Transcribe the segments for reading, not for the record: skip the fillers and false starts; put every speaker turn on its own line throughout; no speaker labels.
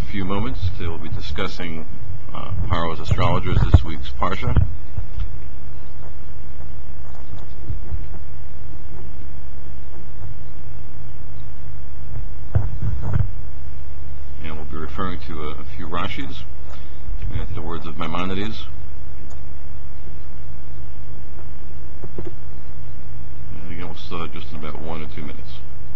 few moments. We'll be discussing Paro's astrologers this week's Parsha. And we'll be referring to a few Rashis and to the words of Maimonides. And again, we'll start just in about 1 or 2 minutes.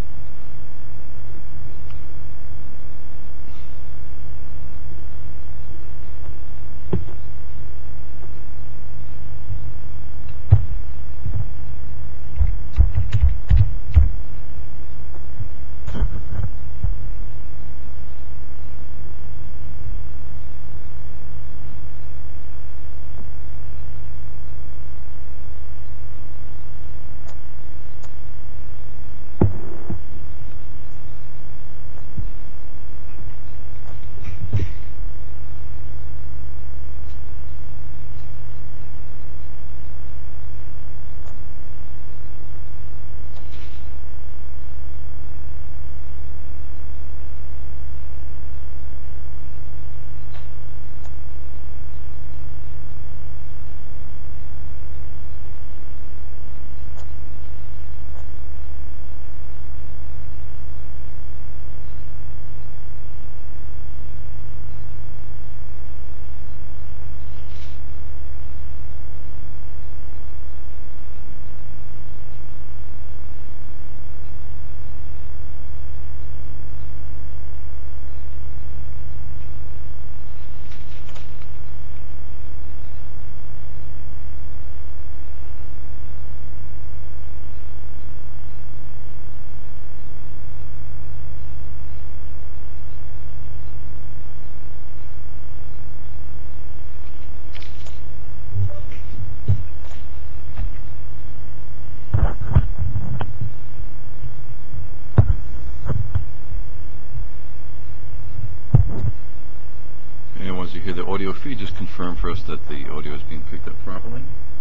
And once you hear the audio feed, just confirm for us that the audio is being picked up properly.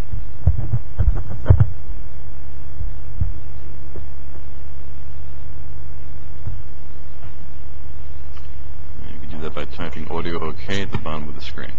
And you can do that by typing audio OK at the bottom of the screen.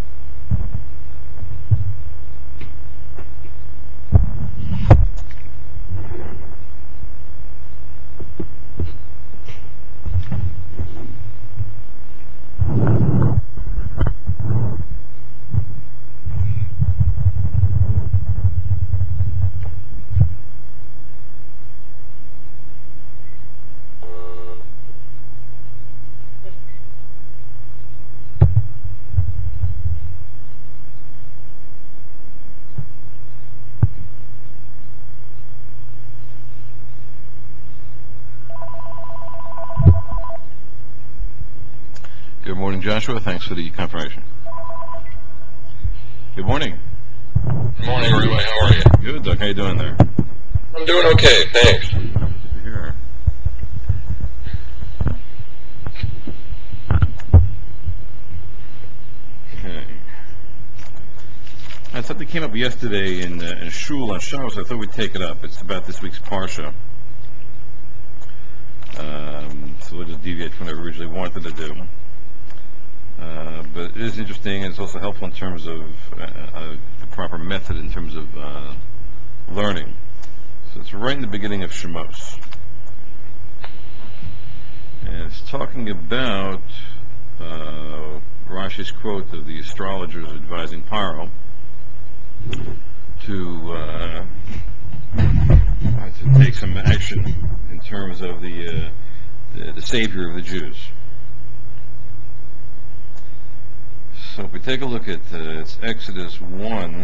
Good morning, Joshua. Thanks for the confirmation. Good morning.
Good morning, everybody. How are you?
Good, Doug. How you doing there?
I'm doing okay, thanks.
Good to hear. Okay. Something came up yesterday in Shul on Shabbos. I thought we'd take it up. It's about this week's Parsha. So we'll just deviate from what I originally wanted to do. But it is interesting, and it's also helpful in terms of the proper method in terms of learning. So it's right in the beginning of Shemos. And it's talking about Rashi's quote of the astrologers advising Paro to take some action in terms of the savior of the Jews. So if we take a look at it's Exodus 1.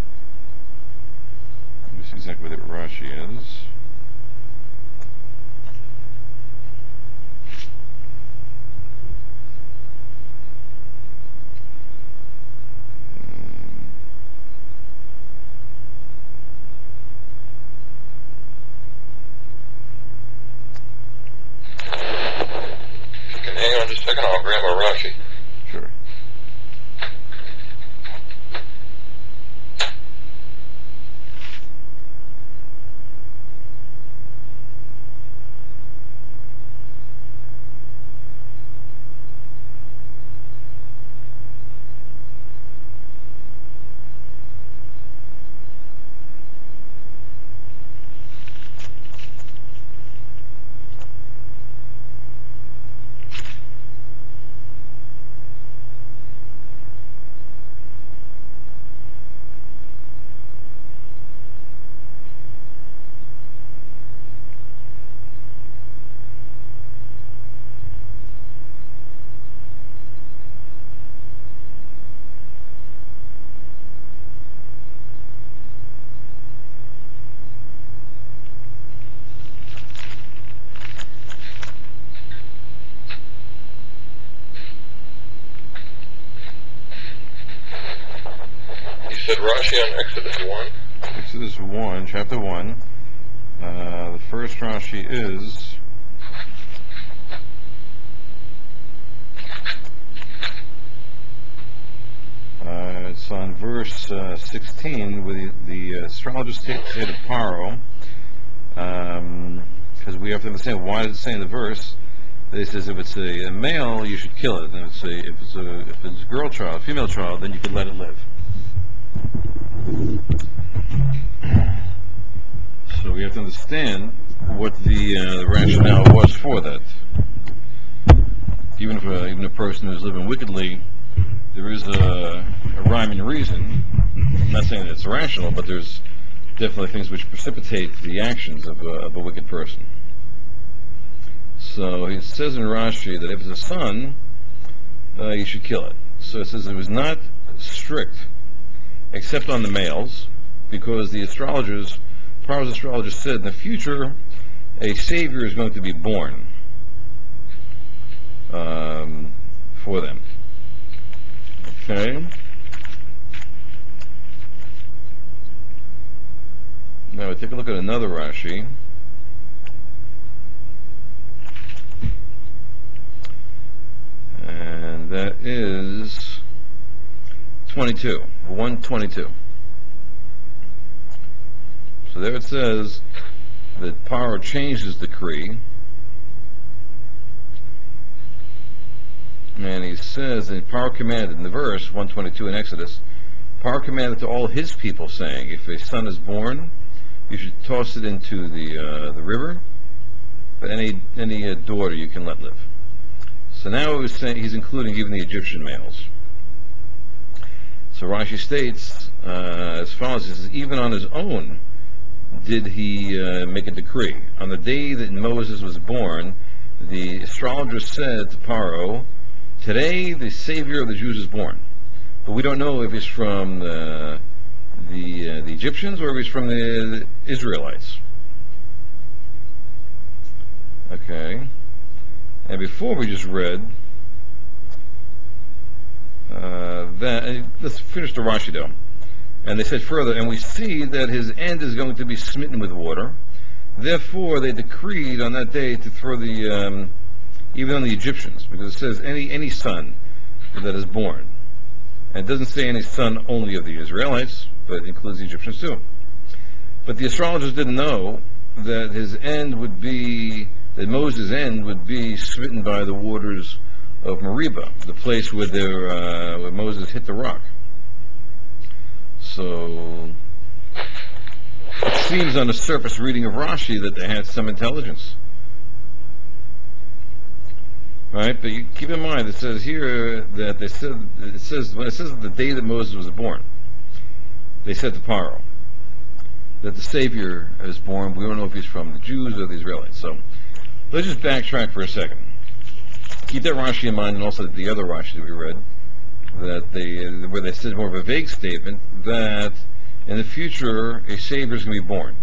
Let me see exactly what Rashi is.
Hang on just a second, I'll grab a Rashi.
Sure.
said Rashi on Exodus 1.
Exodus 1, chapter 1. The first Rashi is it's on verse 16, where the astrologers say to Paro, because we have to understand why does it say in the verse. It says if it's a male, you should kill it, and if it's a girl child, female child, then you could let it live. So we have to understand what the rationale was for that. Even a person who's living wickedly, there is a rhyme and reason. I'm not saying that it's irrational, but there's definitely things which precipitate the actions of a wicked person. So he says in Rashi that if it's a son, you should kill it. So it says it was not strict, except on the males, because the Paro's astrologers said in the future a savior is going to be born for them. Okay. Now we take a look at another Rashi. And that is 22, 122. So there it says that Paro changed his decree, and he says, and Paro commanded, in the verse 122 in Exodus, Paro commanded to all his people, saying, if a son is born, you should toss it into the river, but any daughter you can let live. So now it was saying he's including even the Egyptian males. So Rashi states as follows: he says, even on his own did he make a decree. On the day that Moses was born, the astrologer said to Paro, today the savior of the Jews is born. But we don't know if he's from the Egyptians or if he's from the Israelites. Okay. And before we just read let's finish the Rashi though. And they said further, and we see that his end is going to be smitten with water. Therefore, they decreed on that day to throw even on the Egyptians, because it says any son that is born. And it doesn't say any son only of the Israelites, but it includes the Egyptians too. But the astrologers didn't know that his end would be, that Moses' end would be smitten by the waters of Meribah, the place where Moses hit the rock. So it seems on the surface reading of Rashi that they had some intelligence. Right? But you keep in mind, it says here that when it says the day that Moses was born, they said to Paro that the Savior is born. We don't know if he's from the Jews or the Israelites. So let's just backtrack for a second. Keep that Rashi in mind, and also the other Rashi that we read, where they said more of a vague statement that in the future a Savior is going to be born.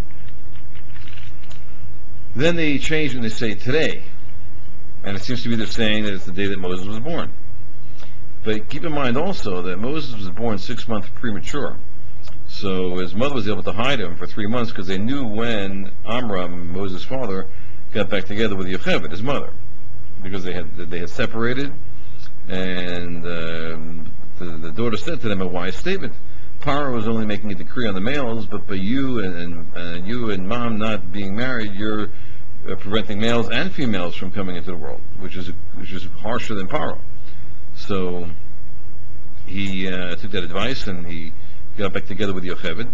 Then they change and they say today, and it seems to be they're saying that it's the day that Moses was born. But keep in mind also that Moses was born 6 months premature. So his mother was able to hide him for 3 months because they knew when Amram, Moses' father, got back together with Yocheved, his mother, because they had separated, and the daughter said to them a wise statement. Paro was only making a decree on the males, but by you and mom not being married, you're preventing males and females from coming into the world, which is harsher than Paro. So he took that advice and he got back together with Yocheved,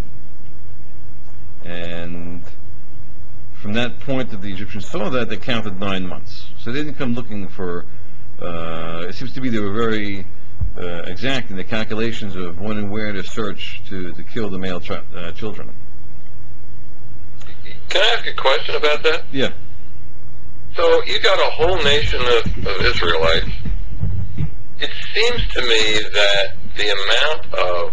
and from that point that the Egyptians saw that, they counted 9 months. So they didn't come looking for. It seems to be they were very exact in the calculations of when and where to search to kill the male children.
Can I ask a question about that?
Yeah.
So you got a whole nation of Israelites. It seems to me that the amount of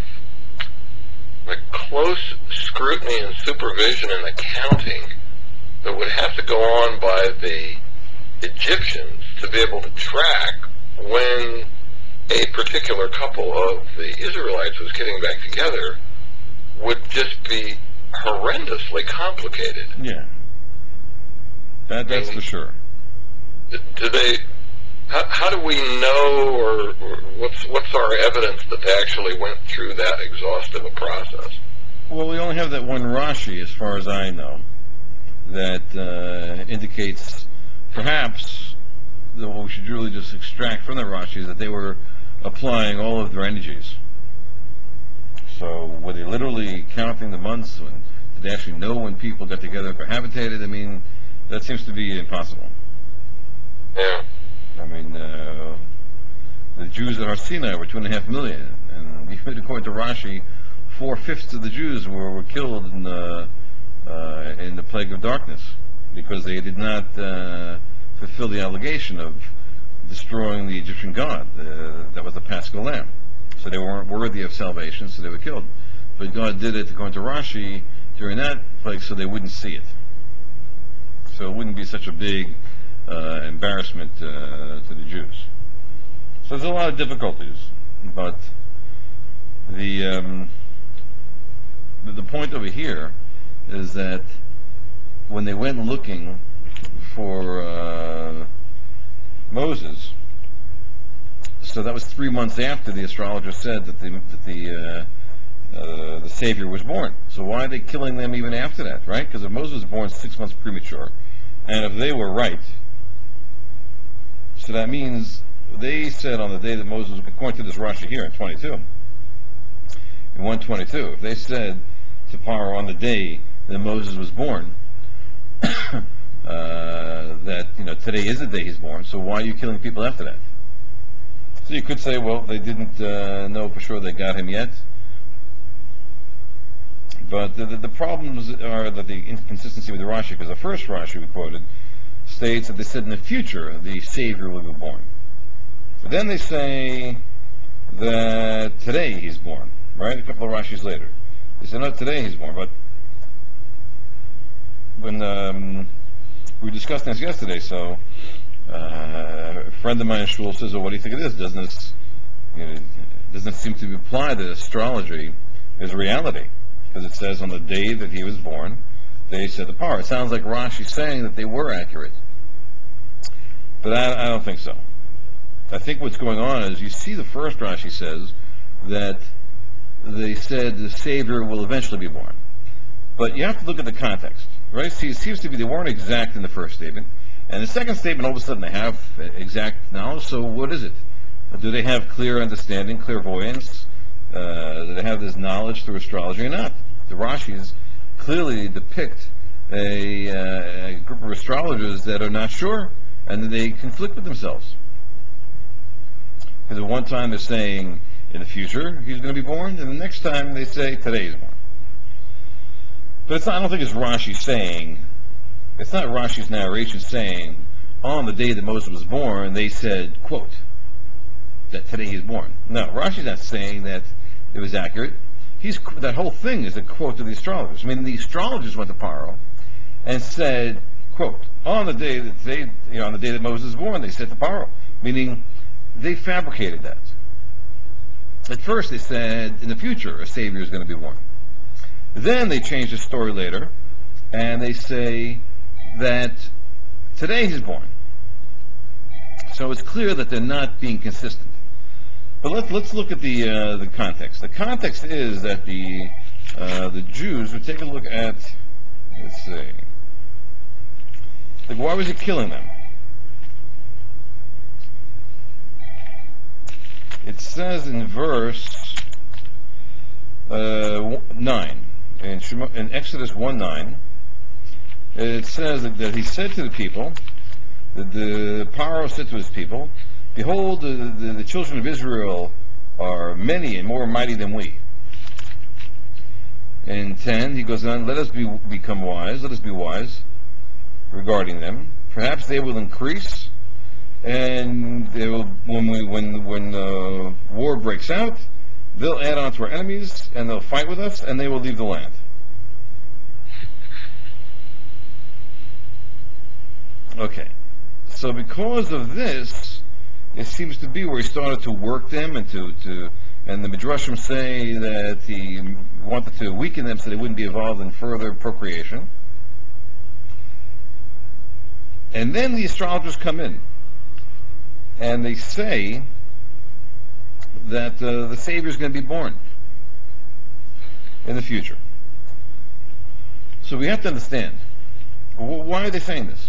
close scrutiny and supervision and accounting that would have to go on by the Egyptians to be able to track when a particular couple of the Israelites was getting back together would just be horrendously complicated.
Yeah, that's
I
for
mean,
sure.
do they? How do we know, or what's our evidence that they actually went through that exhaustive a process?
Well, we only have that one Rashi, as far as I know, that indicates perhaps that what we should really just extract from that Rashi is that they were applying all of their energies. So were they literally counting the months? When did they actually know when people got together and cohabitated? I mean, that seems to be impossible.
Yeah,
I mean, the Jews at Har Sinai were 2.5 million, and even according to Rashi, 4/5 of the Jews were killed in the plague of darkness because they did not fulfill the obligation of destroying the Egyptian god. That was the Paschal lamb. So they weren't worthy of salvation, so they were killed. But God did it, according to Rashi, during that plague, so they wouldn't see it. So it wouldn't be such a big embarrassment to the Jews. So there's a lot of difficulties, but the um, the point over here is that when they went looking for Moses, so that was 3 months after the astrologer said that the Savior was born. So why are they killing them even after that, right? Because if Moses was born 6 months premature, and if they were right, so that means they said on the day that Moses, according to this Rashi here in 22, in 122, if they said to Paro on the day that Moses was born, that today is the day he's born, so why are you killing people after that? So you could say, well, they didn't know for sure they got him yet. But the problems are that the inconsistency with the Rashi, because the first Rashi we quoted states that they said in the future the Savior will be born. But then they say that today he's born, right? A couple of Rashis later. They said, no, today he's born. But when we discussed this yesterday, so a friend of mine in Shul says, well, what do you think it is? Doesn't it seem to imply that astrology is reality? Because it says on the day that he was born, they said the power. It sounds like Rashi saying that they were accurate. But I don't think so. I think what's going on is you see the first Rashi says that they said the Savior will eventually be born. But you have to look at the context, right? See, it seems to be they weren't exact in the first statement. And the second statement, all of a sudden, they have exact knowledge. So what is it? Do they have clear understanding, clairvoyance? Do they have this knowledge through astrology or not? The Rashis clearly depict a group of astrologers that are not sure, and they conflict with themselves. Because at one time they're saying in the future he's going to be born, and the next time they say today he's born. But it's not, I don't think it's Rashi saying, it's not Rashi's narration saying, on the day that Moses was born, they said, quote, that today he's born. No, Rashi's not saying that it was accurate. That whole thing is a quote to the astrologers. I mean, the astrologers went to Paro and said, quote, on the day that Moses was born, they said to Paro, meaning they fabricated that. At first they said, in the future, a savior is going to be born. Then they changed the story later, and they say that today he's born. So it's clear that they're not being consistent. But let's look at the context. The context is that the Jews would take a look at, let's see, like why was he killing them? It says in verse 9 in Exodus 1:9. It says that he said to the people, that the Paro said to his people, behold, the children of Israel are many and more mighty than we. In 10, he goes on, let us become wise, let us be wise regarding them. Perhaps they will increase, and they will, when war breaks out, they'll add on to our enemies, and they'll fight with us, and they will leave the land. Okay. So because of this, it seems to be where he started to work them and to And the Midrashim say that he wanted to weaken them so they wouldn't be involved in further procreation. And then the astrologers come in, and they say that the Savior is going to be born in the future. So we have to understand, why are they saying this?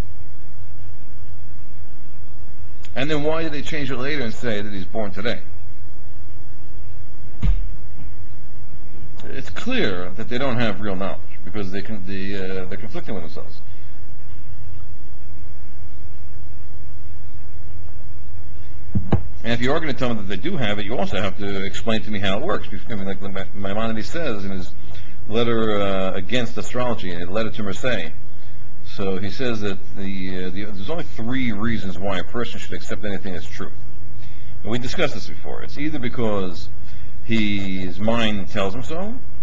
And then why did they change it later and say that he's born today? It's clear that they don't have real knowledge, because they're conflicting with themselves. And if you are going to tell me that they do have it, you also have to explain to me how it works. I mean, like Maimonides says in his letter against astrology, in a letter to Marseille. So he says that there's only three reasons why a person should accept anything as truth. And we discussed this before. It's either because his mind tells him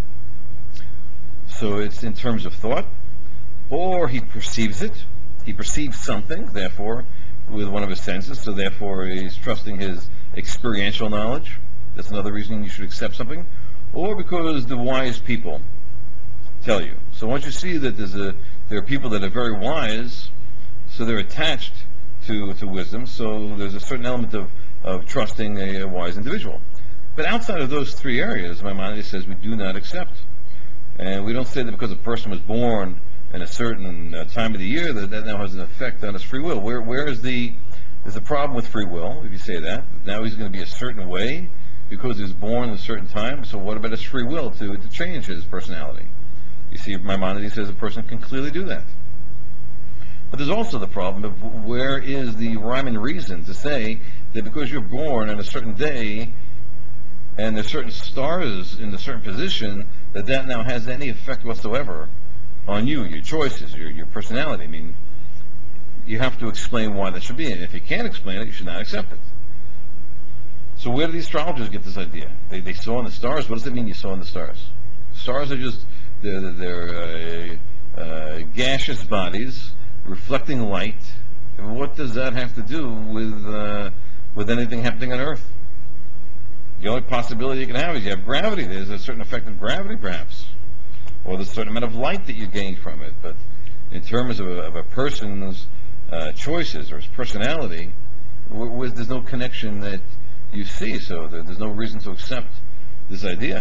so it's in terms of thought, or he perceives it. He perceives something, therefore, with one of his senses, so therefore he's trusting his experiential knowledge. That's another reason you should accept something. Or because the wise people tell you. So once you see that there are people that are very wise, so they're attached to wisdom, so there's a certain element of trusting a wise individual. But outside of those three areas, Maimonides says we do not accept. And we don't say that because a person was born in a certain time of the year that now has an effect on his free will. Where is the problem with free will, if you say that? Now he's going to be a certain way because he was born at a certain time, so what about his free will to change his personality? You see, Maimonides says a person can clearly do that. But there's also the problem of where is the rhyme and reason to say that because you're born on a certain day and there's certain stars in a certain position, that now has any effect whatsoever on you, your choices, your personality. I mean, you have to explain why that should be, and if you can't explain it, you should not accept it. So where do the astrologers get this idea? They saw in the stars. What does it mean you saw in the stars? Stars are just they're gaseous bodies reflecting light. And what does that have to do with anything happening on Earth? The only possibility you can have is you have gravity. There's a certain effect of gravity, perhaps, or there's a certain amount of light that you gain from it. But in terms of a person's choices or his personality, there's no connection that you see. So there's no reason to accept this idea.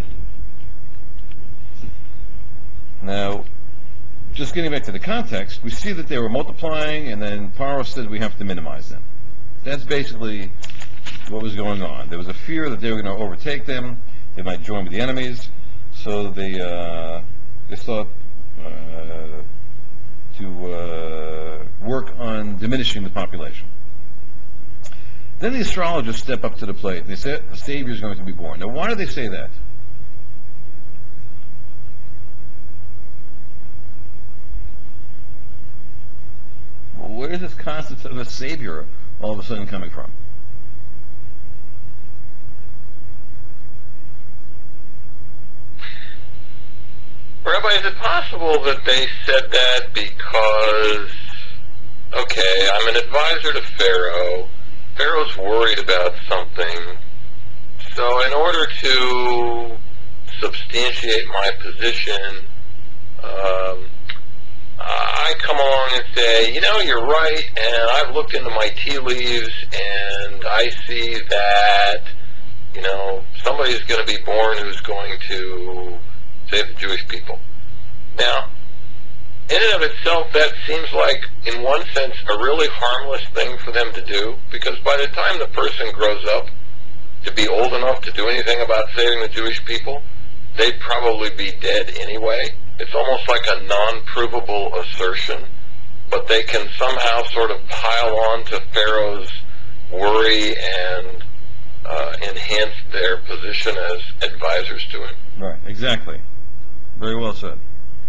Now, just getting back to the context, we see that they were multiplying, and then Paro said we have to minimize them. That's basically what was going on. There was a fear that they were going to overtake them, they might join with the enemies, so they sought to work on diminishing the population. Then the astrologers step up to the plate, and they say the Savior is going to be born. Now, why do they say that? Well, where is this concept of a Savior all of a sudden coming from?
Rabbi, is it possible that they said that because, okay, I'm an advisor to Pharaoh. Pharaoh's worried about something. So in order to substantiate my position, I come along and say, you're right, and I've looked into my tea leaves, and I see that, somebody's going to be born who's going to save the Jewish people. Now, in and of itself, that seems like, in one sense, a really harmless thing for them to do, because by the time the person grows up to be old enough to do anything about saving the Jewish people, they'd probably be dead anyway. It's almost like a non-provable assertion, but they can somehow sort of pile on to Pharaoh's worry and enhance their position as advisors to him.
Right, exactly. Very well said.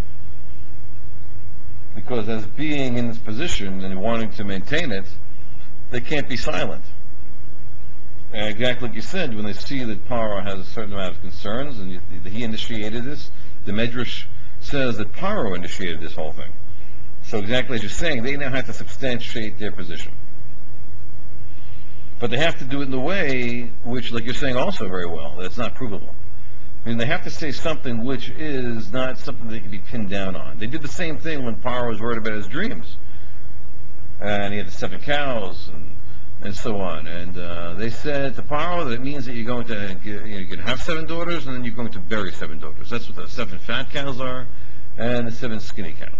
Because as being in this position and wanting to maintain it, they can't be silent. And exactly like you said, when they see that Paro has a certain amount of concerns and he initiated this, the Medrash says that Paro initiated this whole thing. So exactly as you're saying, they now have to substantiate their position. But they have to do it in the way which, like you're saying also very well, that's not provable. I mean, they have to say something which is not something they can be pinned down on. They did the same thing when Paro was worried about his dreams. And he had the 7 cows and so on. And they said to Paro that it means that you're going to you're going to have 7 daughters, and then you're going to bury 7 daughters. That's what the 7 fat cows are, and the 7 skinny cows.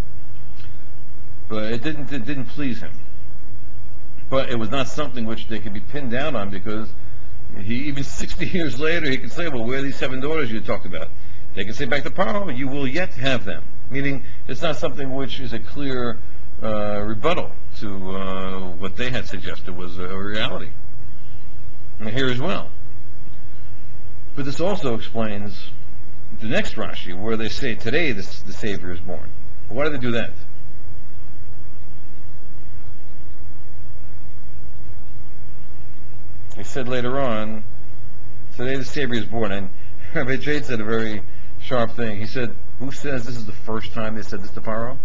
But it didn't please him. But it was not something which they could be pinned down on, because he, even 60 years later, he can say, well, where are these 7 daughters you talked about? They can say back to Paro, you will yet have them. Meaning, it's not something which is a clear rebuttal to what they had suggested was a reality. And here as well. But this also explains the next Rashi, where they say today the Savior is born. Why do they do that? They said later on, today the Savior is born. And Rabbi Jade said a very sharp thing. He said, who says this is the first time they said this to Paro?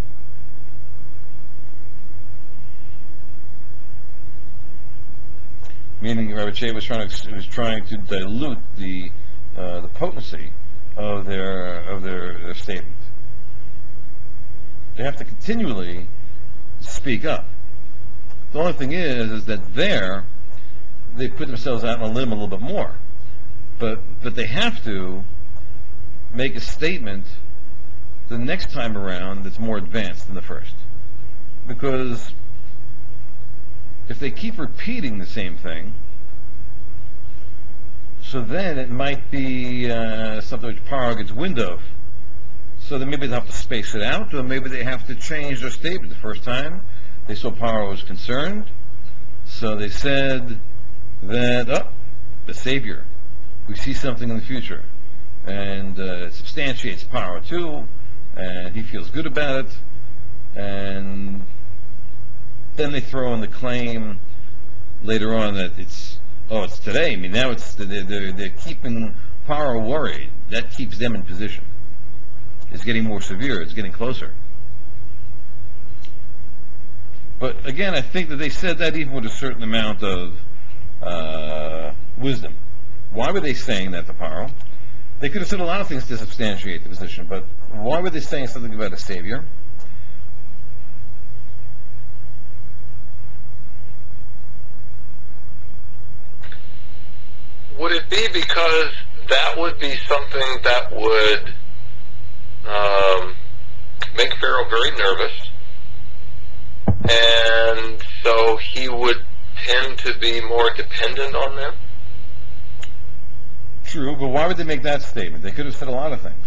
Meaning Rabbi Jade was trying to dilute the potency of their statement. They have to continually speak up. The only thing is that they put themselves out on a limb a little bit more. But they have to make a statement the next time around that's more advanced than the first. Because if they keep repeating the same thing, so then it might be something which Paro gets wind of. So then maybe they have to space it out, or maybe they have to change their statement. The first time they saw Paro was concerned, so they said that, the Savior, we see something in the future. And it substantiates Paro too, and he feels good about it. And then they throw in the claim later on that it's today. I mean, now they're keeping Paro worried. That keeps them in position. It's getting more severe. It's getting closer. But again, I think that they said that even with a certain amount of wisdom. Why were they saying that to Paro? They could have said a lot of things to substantiate the position, but why were they saying something about a Savior?
Would it be because that would be something that would make Pharaoh very nervous, and so he would tend to be more dependent on them?
True, but why would they make that statement? They could have said a lot of things.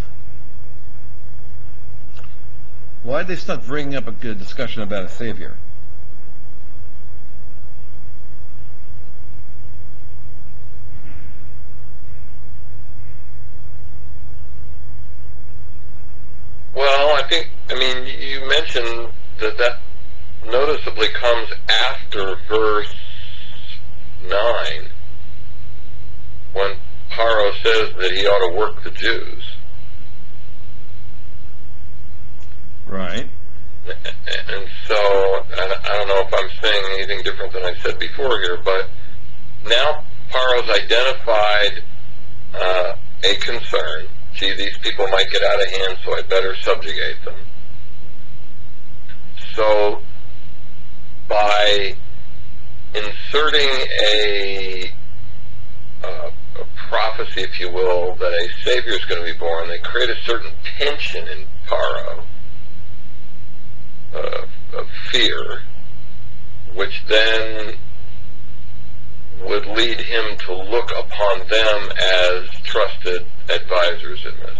Why did they start bringing up a good discussion about a Savior?
Well, you mentioned that noticeably comes after verse 9, when Paro says that he ought to work the Jews.
Right.
And so, I don't know if I'm saying anything different than I said before here, but now Paro's identified a concern. Gee, these people might get out of hand, so I better subjugate them. So, by inserting a prophecy, if you will, that a Savior is going to be born, they create a certain tension in Paro, of fear, which then would lead him to look upon them as trusted advisors in this.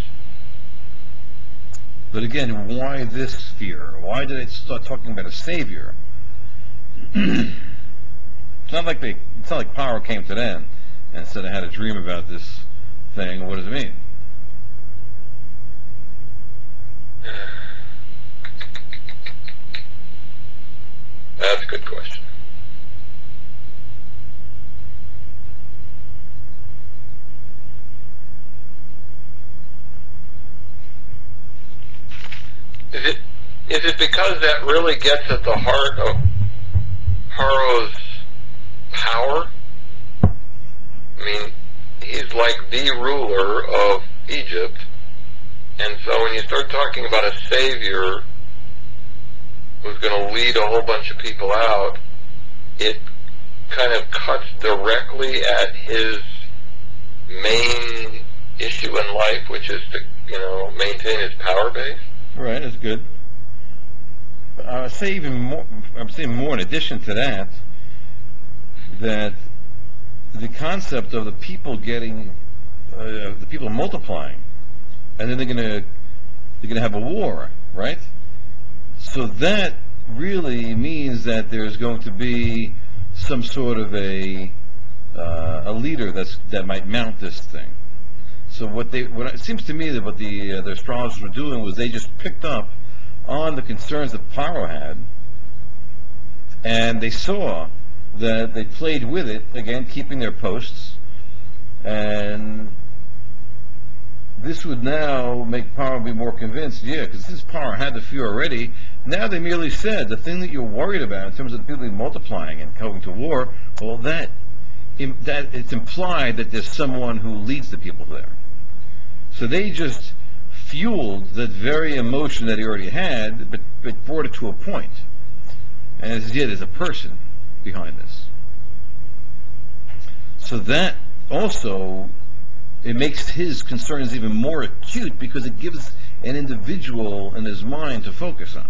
But again, why this fear? Why did they start talking about a Savior? It's not like Paro came to them and said, I had a dream about this thing. What does it mean?
That's a good question. Is it because that really gets at the heart of Paro's like the ruler of Egypt. And so when you start talking about a savior who's going to lead a whole bunch of people out, it kind of cuts directly at his main issue in life, which is to, maintain his power base.
Right, that's good. I say even more. I'm saying more in addition to that, that the concept of the people multiplying, and then they're gonna have a war, right? So that really means that there's going to be some sort of a leader that might mount this thing. So what it seems to me that what the astrologers were doing was they just picked up on the concerns that Paro had, and they saw that they played with it again, keeping their posts, and this would now make Paro be more convinced. Yeah, because since Paro had the fear already, now they merely said the thing that you're worried about in terms of the people multiplying and going to war. Well, that it's implied that there's someone who leads the people there. So they just fueled that very emotion that he already had, but brought it to a point. And as yet, there's a person behind this. So that also, it makes his concerns even more acute because it gives an individual in his mind to focus on.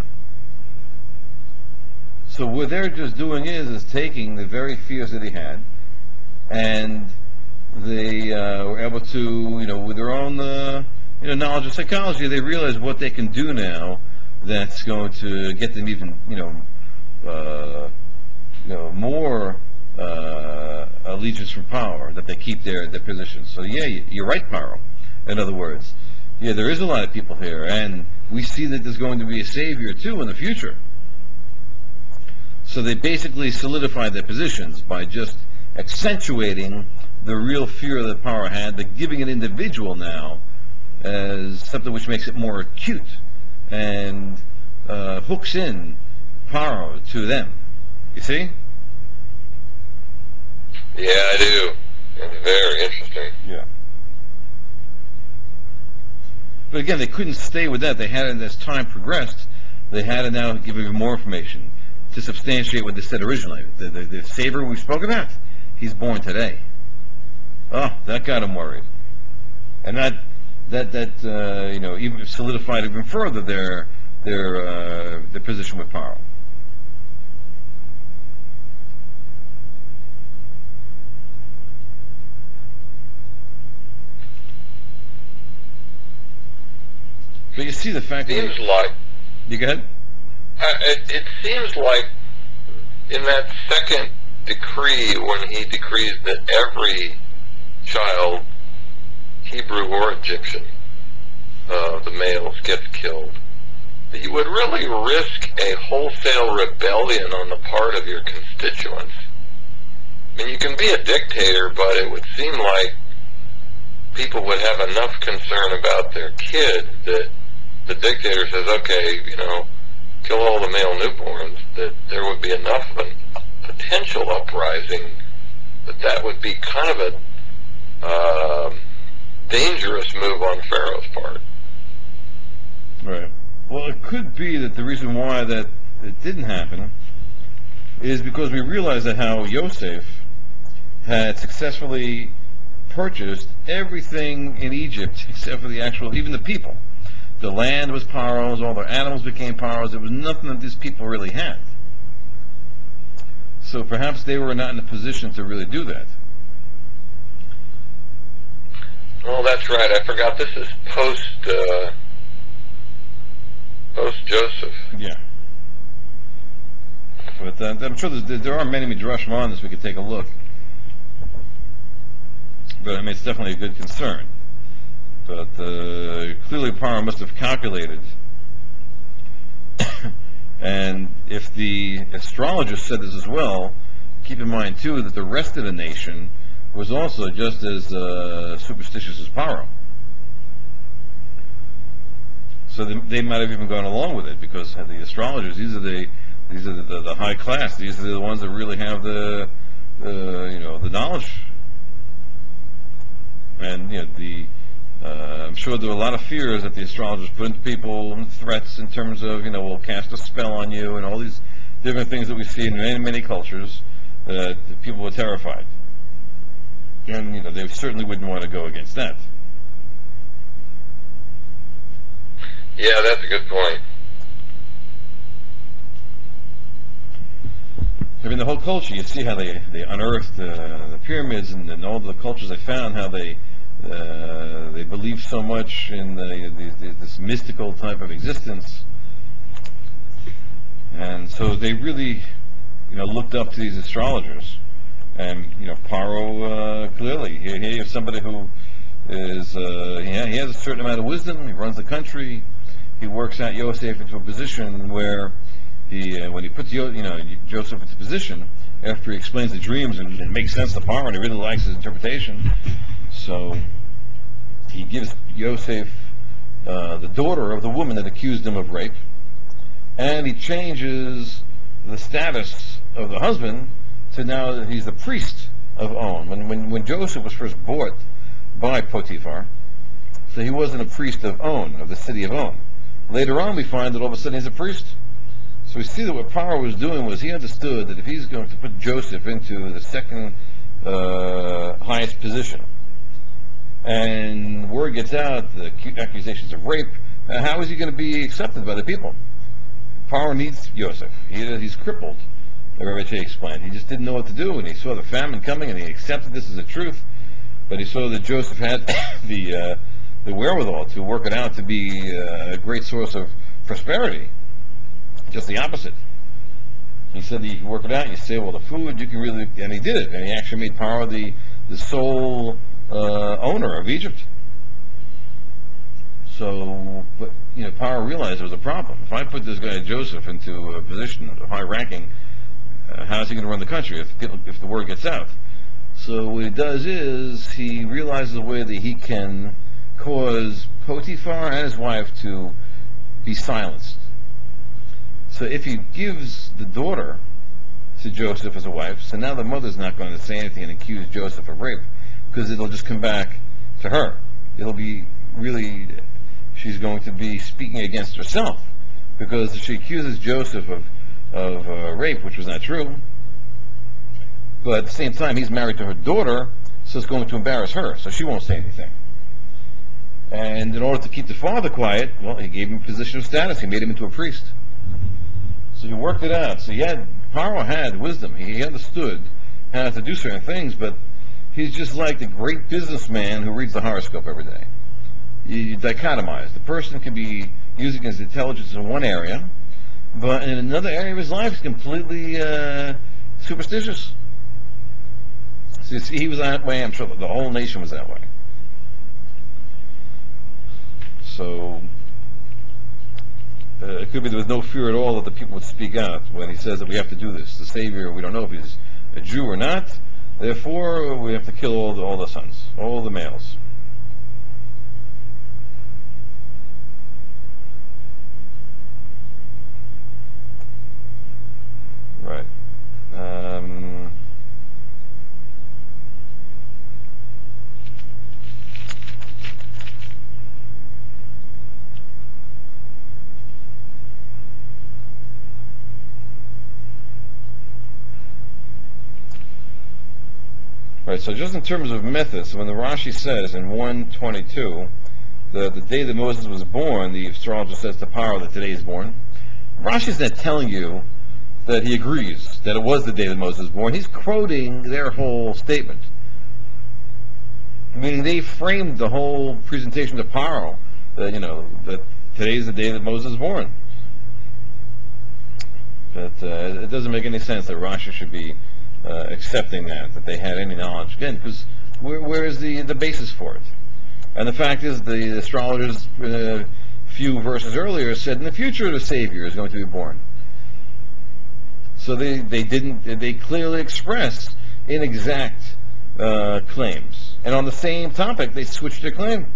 So what they're just doing is taking the very fears that he had, and they were able to, with their own, knowledge of psychology, they realize what they can do now that's going to get them even, more allegiance from power, that they keep their positions. So yeah, you're right, Paro. In other words, yeah, there is a lot of people here, and we see that there's going to be a savior too in the future. So they basically solidified their positions by just accentuating the real fear that Paro had, but giving an individual now as something which makes it more acute and hooks in Paro to them. You see?
Yeah, I do. It's very interesting.
Yeah. But again, they couldn't stay with that. They had, as time progressed, they had to now give even more information to substantiate what they said originally. The savior we spoke about, he's born today. Oh, that got them worried, and that even solidified even further their position with Paro. But you see the fact that
Seems like
you go ahead.
it seems like in that second decree, when he decrees that every child, Hebrew or Egyptian, the males, gets killed, that you would really risk a wholesale rebellion on the part of your constituents. I mean, you can be a dictator, but it would seem like people would have enough concern about their kids that the dictator says, okay, kill all the male newborns, that there would be enough of a potential uprising that would be kind of a dangerous move on Pharaoh's part.
Right. Well, it could be that the reason why that it didn't happen is because we realized that how Yosef had successfully purchased everything in Egypt except for the actual, even the people. The land was Paro's, all their animals became Paro's. There was nothing that these people really had. So perhaps they were not in a position to really do that.
Oh, that's right. I forgot. This is post Joseph.
Yeah. But I'm sure there are many midrashim on this. We could take a look. But I mean, it's definitely a good concern. But clearly, Paro must have calculated. And if the astrologers said this as well, keep in mind too that the rest of the nation was also just as superstitious as Paro. So they might have even gone along with it because the astrologers, these are the high class. These are the ones that really have the knowledge. And I'm sure there were a lot of fears that the astrologers put into people, and threats in terms of, we'll cast a spell on you, and all these different things that we see in many, many cultures, that the people were terrified. And, they certainly wouldn't want to go against that.
Yeah, that's a good point.
I mean, the whole culture, you see how they unearthed the pyramids, and all the cultures they found, how they believe so much in this mystical type of existence. And so they really, looked up to these astrologers. And, Paro, clearly, here you have somebody who is, he has a certain amount of wisdom, he runs the country, he works out Yosef into a position where when he puts Joseph into position, after he explains the dreams and it makes sense to Paro, and he really likes his interpretation, so he gives Yosef the daughter of the woman that accused him of rape, and he changes the status of the husband to now he's the priest of On. When Joseph was first bought by Potiphar, so he wasn't a priest of On, of the city of On. Later on, we find that all of a sudden he's a priest. So we see that what Paro was doing was he understood that if he's going to put Joseph into the second highest position, and word gets out, the accusations of rape, how is he going to be accepted by the people? Paro needs Joseph. He's crippled, the Rebbe explained. He just didn't know what to do, and he saw the famine coming, and he accepted this as a truth, but he saw that Joseph had the wherewithal to work it out to be a great source of prosperity. Just the opposite. He said that you can work it out, you save all the food, you can really, and he did it, and he actually made Paro the sole owner of Egypt. So, but Paro realized there was a problem. If I put this guy Joseph into a position of high ranking, how is he going to run the country if the word gets out? So what he does is he realizes a way that he can cause Potiphar and his wife to be silenced. So if he gives the daughter to Joseph as a wife, so now the mother's not going to say anything and accuse Joseph of rape, because it'll just come back to her. It'll be really, she's going to be speaking against herself, because if she accuses Joseph of rape, which was not true, but at the same time he's married to her daughter, so it's going to embarrass her, so she won't say anything. And in order to keep the father quiet, well, he gave him a position of status. He made him into a priest. So he worked it out. So Paro had wisdom. He understood how to do certain things, but he's just like the great businessman who reads the horoscope every day. You dichotomize. The person can be using his intelligence in one area, but in another area of his life, he's completely superstitious. So you see, he was that way. I'm sure the whole nation was that way. So it could be there was no fear at all that the people would speak out when he says that we have to do this. The Savior, we don't know if he's a Jew or not. Therefore, we have to kill all the sons, all the males. Right. Right, so just in terms of methods, when the Rashi says in 122, the day that Moses was born, the astrologer says to Paro that today is born, Rashi's not telling you that he agrees that it was the day that Moses was born. He's quoting their whole statement. Meaning they framed the whole presentation to Paro that, that today is the day that Moses was born. But it doesn't make any sense that Rashi should be accepting that they had any knowledge. Again, because where is the basis for it? And the fact is, the astrologers, a few verses earlier, said in the future the Savior is going to be born. So they clearly expressed inexact claims. And on the same topic, they switched their claim.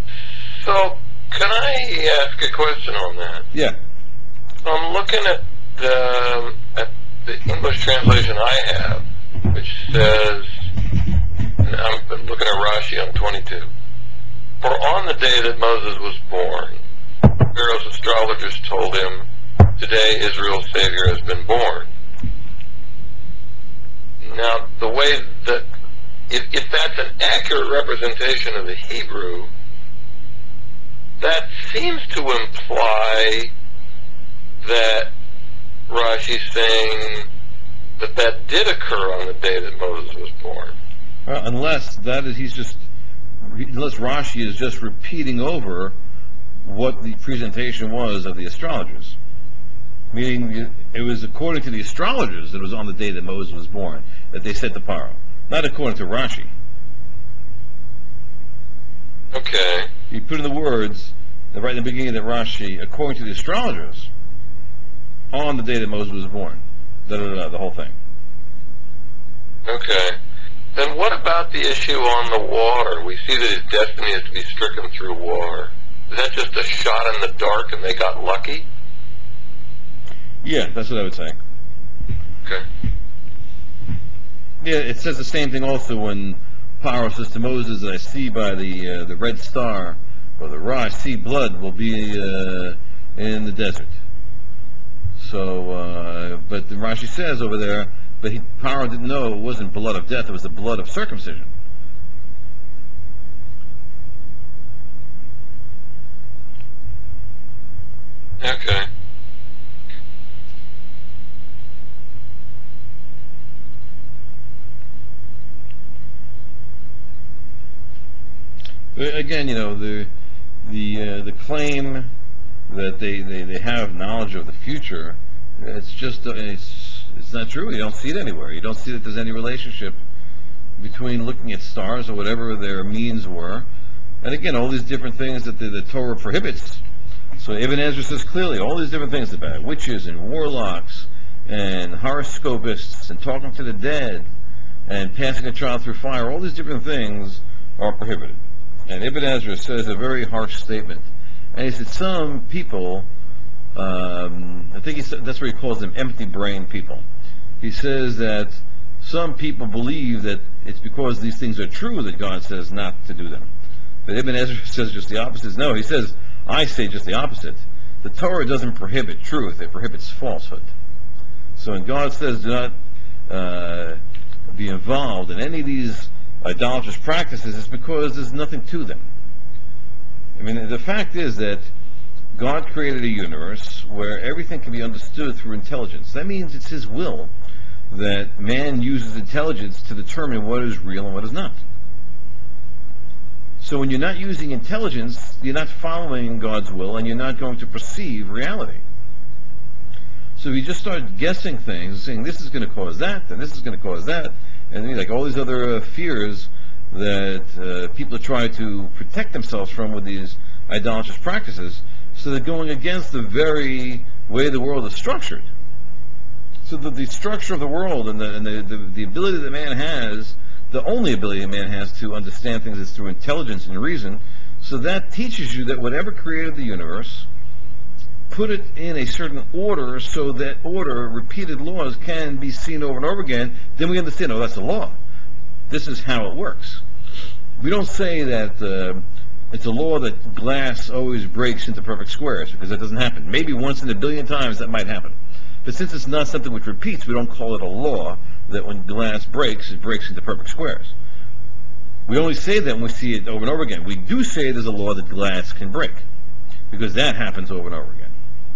So, can I ask a question on that?
Yeah.
I'm looking at at the English translation I have, which says, and I'm looking at Rashi on 22. For on the day that Moses was born, Pharaoh's astrologers told him, today Israel's Savior has been born. Now, the way that, if that's an accurate representation of the Hebrew, that seems to imply that Rashi's saying that did occur on the day that Moses was born.
Unless Rashi is just repeating over what the presentation was of the astrologers. Meaning, it was according to the astrologers that it was on the day that Moses was born that they said to Paro, not according to Rashi.
Okay.
He put in the words right in the beginning of Rashi, according to the astrologers, on the day that Moses was born. The whole thing.
Okay. Then what about the issue on the water? We see that his destiny is to be stricken through water. Is that just a shot in the dark and they got lucky?
Yeah, that's what I would say.
Okay.
Yeah, it says the same thing also when Paro says to Moses, I see by the red star, or the Ra, I see blood will be in the desert. So, but the Rashi says over there, but Paro didn't know it wasn't blood of death, it was the blood of circumcision.
Okay.
But again, the claim that they have knowledge of the future, it's not true. You don't see it anywhere. You don't see that there's any relationship between looking at stars or whatever their means were, and again, all these different things that the Torah prohibits. So Ibn Ezra says clearly all these different things about witches and warlocks and horoscopists and talking to the dead and passing a child through fire. All these different things are prohibited. And Ibn Ezra says a very harsh statement. And he said some people, I think that's what he calls them, empty-brain people. He says that some people believe that it's because these things are true that God says not to do them. But Ibn Ezra says just the opposite. No, he says, I say just the opposite. The Torah doesn't prohibit truth, it prohibits falsehood. So when God says do not be involved in any of these idolatrous practices, it's because there's nothing to them. I mean, the fact is that God created a universe where everything can be understood through intelligence. That means it's His will that man uses intelligence to determine what is real and what is not. So when you're not using intelligence, you're not following God's will and you're not going to perceive reality. So if you just start guessing things, saying this is going to cause that, and this is going to cause that, and like all these other fears that people try to protect themselves from with these idolatrous practices, so they're going against the very way the world is structured. So the structure of the world and the ability that man has, the only ability that man has to understand things is through intelligence and reason. So that teaches you that whatever created the universe, put it in a certain order so that order, repeated laws can be seen over and over again. Then we understand, oh, that's a law. This is how it works. We don't say that it's a law that glass always breaks into perfect squares, because that doesn't happen. Maybe once in a billion times that might happen. But since it's not something which repeats, we don't call it a law that when glass breaks, it breaks into perfect squares. We only say that when we see it over and over again. We do say there's a law that glass can break, because that happens over and over again.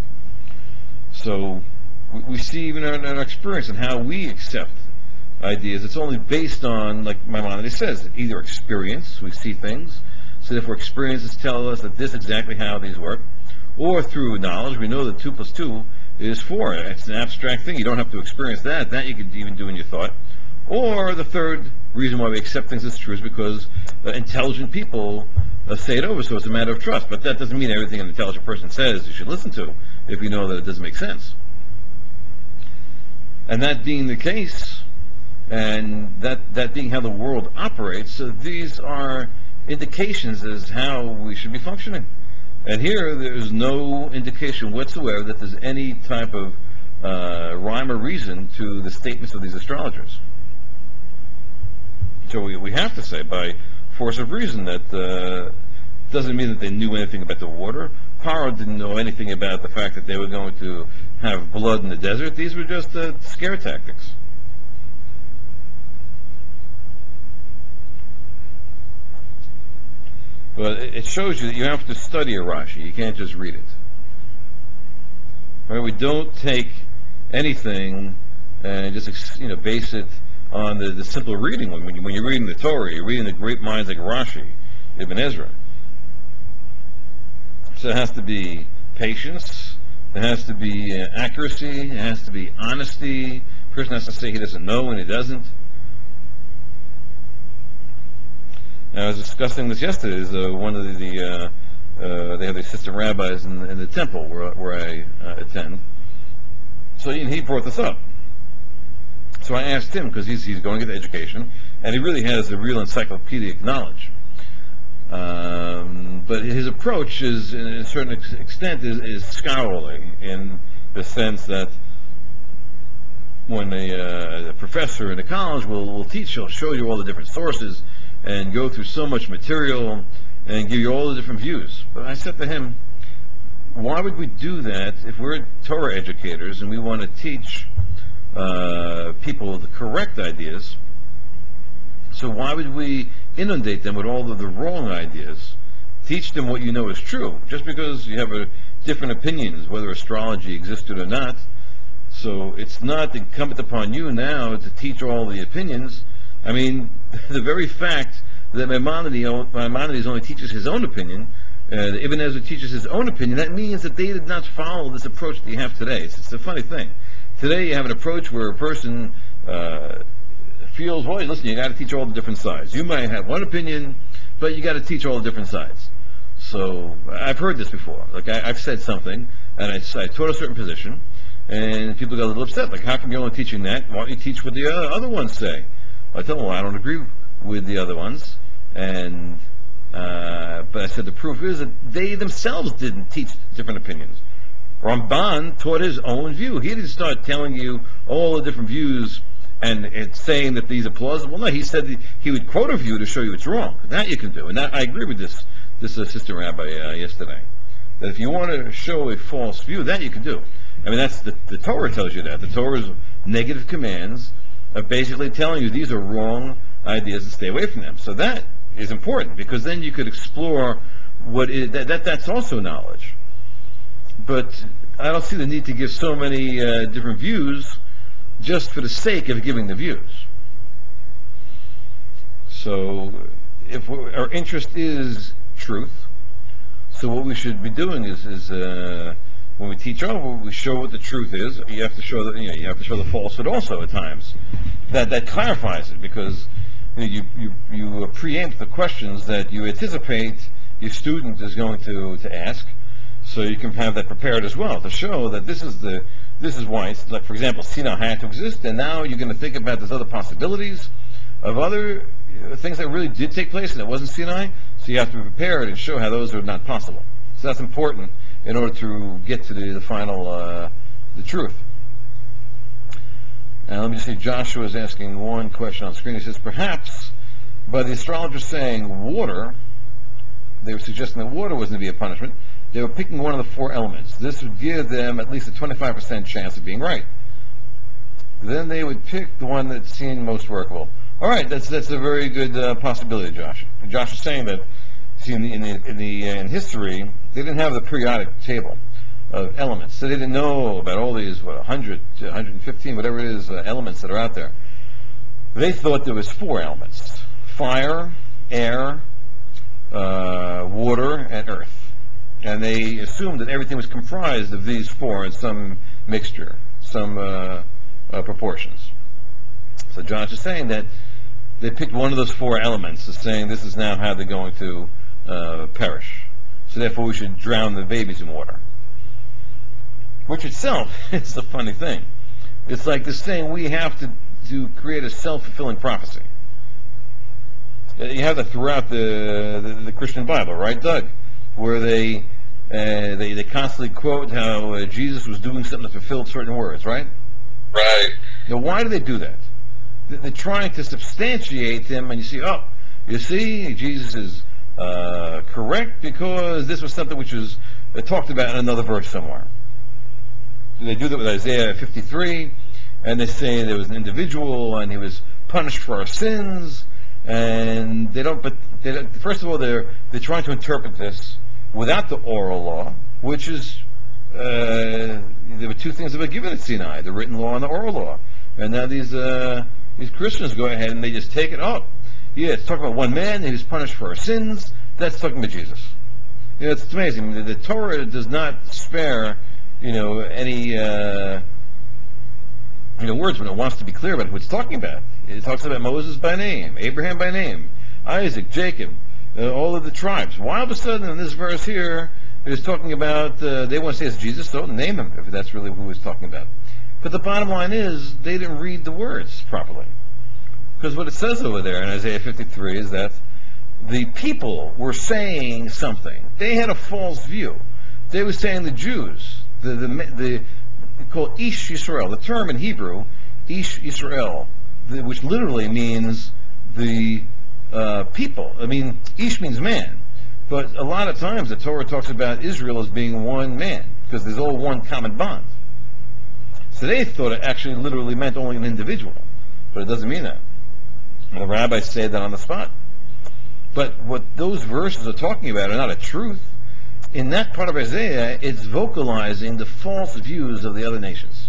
So we see even in our experience and how we accept ideas, it's only based on, like Maimonides says, either experience, we see things, so therefore experiences tell us that this is exactly how these work, or through knowledge, we know that 2 plus 2 is 4. It's an abstract thing. You don't have to experience that. That you could even do in your thought. Or the third reason why we accept things as true is because intelligent people say it over, so it's a matter of trust. But that doesn't mean everything an intelligent person says you should listen to if you know that it doesn't make sense. And that being the case, and that being how the world operates, so these are indications as how we should be functioning. And here, there's no indication whatsoever that there's any type of rhyme or reason to the statements of these astrologers. So we have to say, by force of reason, that doesn't mean that they knew anything about the water. Paro didn't know anything about the fact that they were going to have blood in the desert. These were just scare tactics. But it shows you that you have to study a Rashi. You can't just read it. Right? We don't take anything and just base it on the simple reading. When you're reading the Torah, you're reading the great minds like Rashi, Ibn Ezra. So it has to be patience. There has to be accuracy. It has to be honesty. The person has to say he doesn't know when he doesn't. I was discussing this yesterday. There's one of they have the assistant rabbis in the temple where I attend. So he brought this up. So I asked him, because he's going to get education, and he really has a real encyclopedic knowledge. But his approach is, in a certain extent, is scholarly, in the sense that when a professor in a college will teach, he'll show you all the different sources and go through so much material and give you all the different views. But I said to him, why would we do that if we're Torah educators and we want to teach people the correct ideas? So why would we inundate them with all of the wrong ideas? Teach them what you know is true. Just because you have different opinions, whether astrology existed or not. So it's not incumbent upon you now to teach all the opinions. I mean, the very fact that Maimonides only teaches his own opinion, Ibn Ezra teaches his own opinion, that means that they did not follow this approach that you have today. It's a funny thing. Today you have an approach where a person feels, well, listen, you got to teach all the different sides. You might have one opinion, but you got to teach all the different sides. So I've heard this before. Like I've said something, and I taught a certain position, and people got a little upset. Like, how come you're only teaching that? Why don't you teach what the other ones say? I tell them, well, I don't agree with the other ones, and but I said the proof is that they themselves didn't teach different opinions. Ramban taught his own view. He didn't start telling you all the different views and it's saying that these are plausible. No, he said he would quote a view to show you it's wrong. That you can do, and I agree with this assistant rabbi yesterday. That if you want to show a false view, that you can do. I mean, that's the Torah tells you that. The Torah's negative commands are basically telling you these are wrong ideas and stay away from them. So that is important, because then you could explore that's also knowledge. But I don't see the need to give so many different views just for the sake of giving the views. So if our interest is truth, so what we should be doing is when we teach we show what the truth is. You have to show that you have to show the falsehood also at times. That clarifies it, because you preempt the questions that you anticipate your student is going to ask, so you can have that prepared as well to show that this is why it's like, for example, Sinai had to exist, and now you're going to think about these other possibilities of other things that really did take place and it wasn't Sinai. So you have to be prepared and show how those are not possible. So that's important in order to get to the final the truth. And let me just say, Joshua is asking one question on screen. He says, perhaps by the astrologers saying water, they were suggesting that water was going to be a punishment. They were picking one of the four elements. This would give them at least a 25% chance of being right. Then they would pick the one that seemed most workable. All right, that's a very good possibility, Josh. Josh is saying that, see, in history, they didn't have the periodic table of elements, so they didn't know about all these 100 to 115, whatever it is, elements that are out there. They thought there was four elements: fire, air, water, and earth. And they assumed that everything was comprised of these four in some mixture, some proportions. So Josh is saying that they picked one of those four elements as saying this is now how they're going to perish. So therefore we should drown the babies in water. Which itself is a funny thing. It's like this saying we have to create a self-fulfilling prophecy. You have that throughout the Christian Bible, right, Doug? Where they They constantly quote how Jesus was doing something that fulfilled certain words, right?
Right.
Now, why do they do that? They're trying to substantiate him, and you see, oh, you see, Jesus is correct because this was something which was talked about in another verse somewhere. They do that with Isaiah 53, and they say there was an individual and he was punished for our sins, and they don't. But they don't, first of all, they're trying to interpret this without the oral law, which is there were two things that were given at Sinai: the written law and the oral law. And now these Christians go ahead and they just take it. Oh, yeah, it's talking about one man. He was punished for our sins. That's talking about Jesus. It's amazing. The Torah does not spare, any words when it wants to be clear about who it's talking about. It talks about Moses by name, Abraham by name, Isaac, Jacob, all of the tribes. Why all of a sudden in this verse here it is talking about they want to say it's Jesus, so name him if that's really who it's talking about. But the bottom line is they didn't read the words properly, because what it says over there in Isaiah 53 is that the people were saying something. They had a false view. They were saying the Jews, the called Ish Yisrael. The term in Hebrew, Ish Yisrael, which literally means the people. I mean, Ish means man, but a lot of times the Torah talks about Israel as being one man because there's all one common bond. So they thought it actually literally meant only an individual, but it doesn't mean that. And the rabbis say that on the spot. But what those verses are talking about are not a truth. In that part of Isaiah, it's vocalizing the false views of the other nations.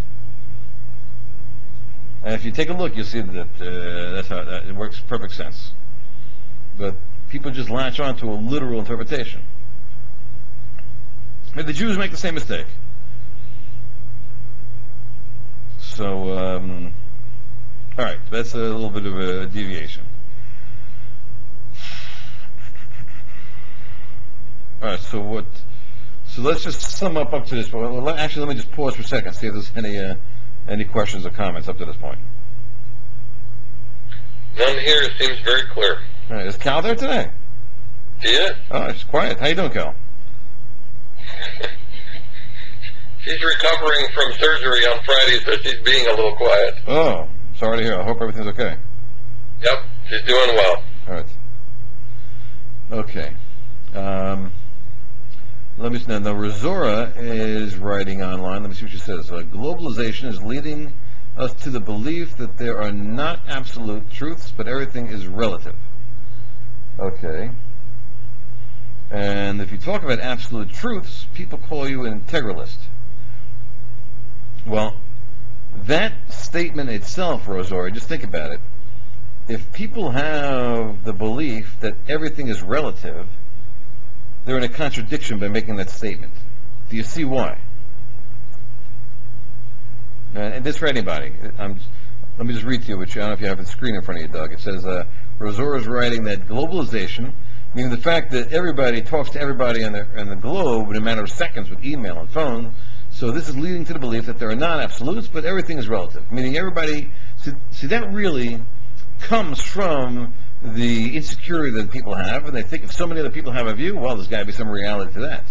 And if you take a look, you'll see that that's how it works perfect sense. But people just latch on to a literal interpretation. But the Jews make the same mistake. So, all right, that's a little bit of a deviation. All right, so let's just sum up to this point. Well, actually, let me just pause for a second, see if there's any questions or comments up to this point.
None here. It seems very clear.
All right, is Cal there today?
She is.
Oh, she's quiet. How you doing, Cal?
She's recovering from surgery on Friday, so she's being a little quiet.
Oh, sorry to hear. I hope everything's okay.
Yep, she's doing well.
All right. Okay. Let me see. Now, Razora is writing online. Let me see what she says. Globalization is leading us to the belief that there are not absolute truths, but everything is relative. Okay. And if you talk about absolute truths, people call you an integralist. Well, that statement itself, Rosori, just think about it. If people have the belief that everything is relative, they're in a contradiction by making that statement. Do you see why? And this for anybody. Let me just read to you, which I don't know if you have the screen in front of you, Doug. It says, Rosora is writing that globalization, meaning the fact that everybody talks to everybody on the globe in a matter of seconds with email and phone, so this is leading to the belief that there are not absolutes, but everything is relative. Meaning everybody, see that really comes from the insecurity that people have, and they think if so many other people have a view, well, there's got to be some reality to that.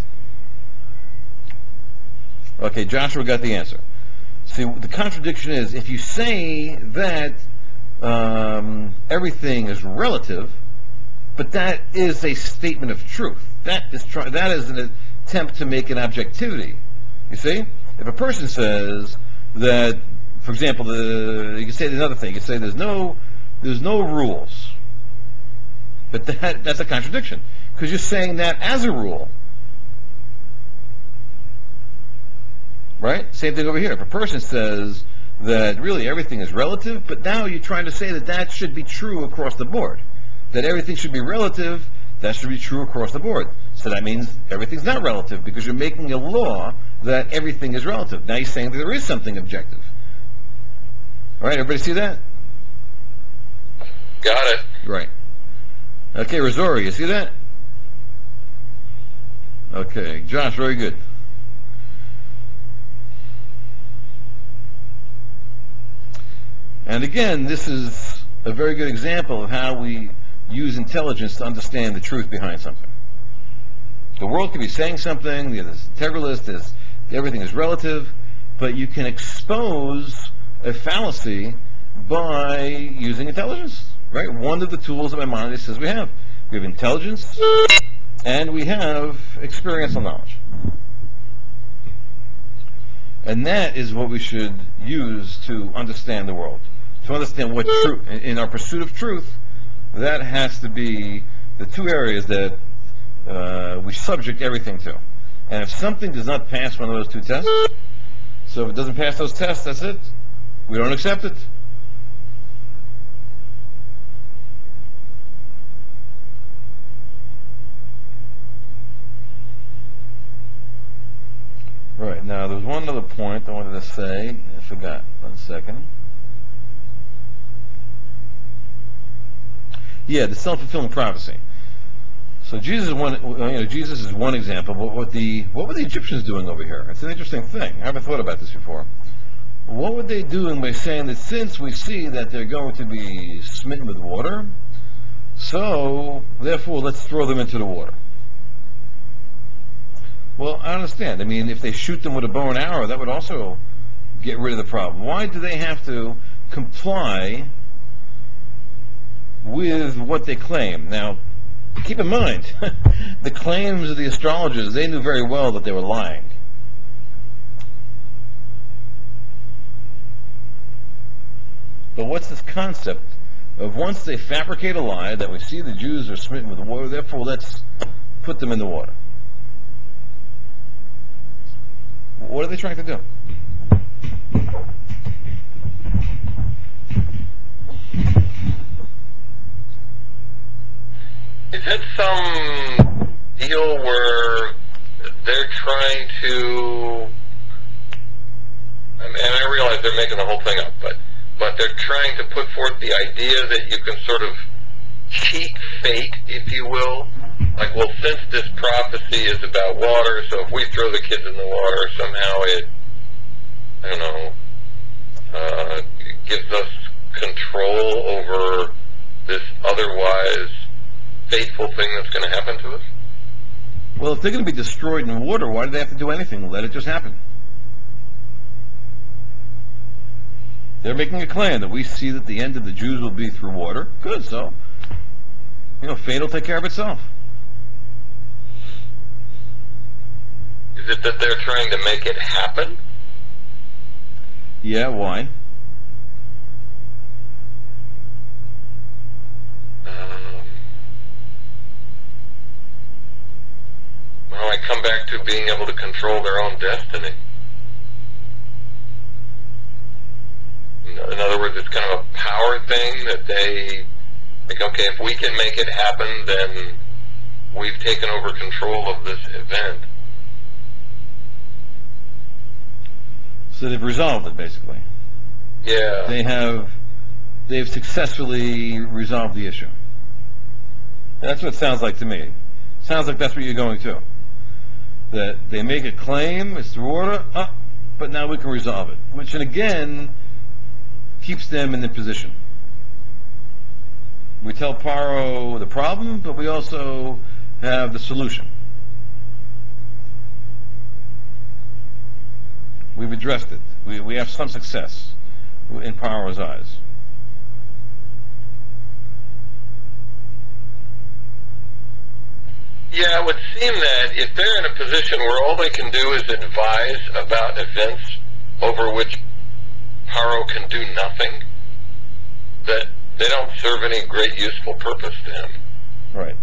Okay, Joshua got the answer. See, the contradiction is if you say that everything is relative, but that is a statement of truth. That is an attempt to make an objectivity. You see, if a person says that, for example, you can say another thing. You can say there's no rules, but that's a contradiction because you're saying that as a rule. Right? Same thing over here. If a person says that really everything is relative, but now you're trying to say that should be true across the board. That everything should be relative, that should be true across the board. So that means everything's not relative because you're making a law that everything is relative. Now you're saying that there is something objective. All right, everybody see that?
Got it.
Right. Okay, Rosori, you see that? Okay, Josh, very good. And again, this is a very good example of how we use intelligence to understand the truth behind something. The world could be saying something, there's integralist, everything is relative, but you can expose a fallacy by using intelligence, right? One of the tools that Maimonides says we have. We have intelligence, and we have experiential knowledge. And that is what we should use to understand the world. To understand what truth, in our pursuit of truth, that has to be the two areas that we subject everything to. And if something does not pass one of those two tests, so if it doesn't pass those tests, that's it. We don't accept it. Right, now there's one other point I wanted to say. I forgot. 1 second. Yeah, the self-fulfilling prophecy. So Jesus is one example. But what were the Egyptians doing over here? It's an interesting thing. I haven't thought about this before. What were they doing by saying that since we see that they're going to be smitten with water, so therefore let's throw them into the water? Well, I understand. I mean, if they shoot them with a bow and arrow, that would also get rid of the problem. Why do they have to comply with what they claim? Now, keep in mind, the claims of the astrologers, they knew very well that they were lying. But what's this concept of once they fabricate a lie that we see the Jews are smitten with water, therefore let's put them in the water? What are they trying to do?
Is it some deal where they're trying to, and I realize they're making the whole thing up, but they're trying to put forth the idea that you can sort of cheat fate, if you will? Like, well, since this prophecy is about water, so if we throw the kids in the water, somehow it, I don't know, gives us control over this otherwise fateful thing that's going to happen to us?
Well, if they're going to be destroyed in water, why do they have to do anything? Let it just happen. They're making a claim that we see that the end of the Jews will be through water. Good, so, fate will take care of itself.
Is it that they're trying to make it happen?
Yeah, why?
Well, I come back to being able to control their own destiny. In other words, it's kind of a power thing that they think, okay, if we can make it happen, then we've taken over control of this event.
So they've resolved it, basically.
Yeah.
They've successfully resolved the issue. That's what it sounds like to me. Sounds like that's what you're going to. That they make a claim, it's through water, but now we can resolve it. Which, and again, keeps them in the position. We tell Paro the problem, but we also have the solution. We've addressed it. We have some success in Paro's eyes.
Yeah, it would seem that if they're in a position where all they can do is advise about events over which Paro can do nothing, that they don't serve any great useful purpose to him.
Right.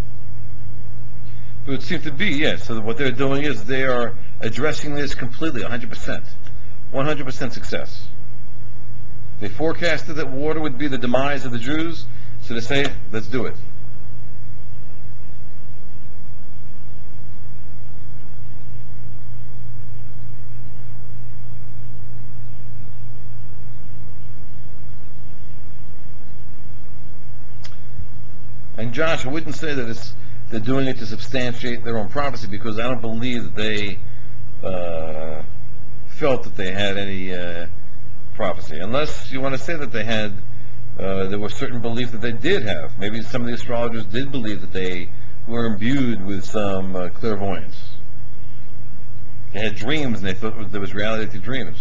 It would seem to be, yes. So what they're doing is they are addressing this completely, 100%. 100% success. They forecasted that water would be the demise of the Jews, so they say, let's do it. And Josh, I wouldn't say that they're doing it to substantiate their own prophecy, because I don't believe that they felt that they had any prophecy. Unless you want to say that they had, there were certain beliefs that they did have. Maybe some of the astrologers did believe that they were imbued with some clairvoyance. They had dreams, and they thought there was reality to dreams.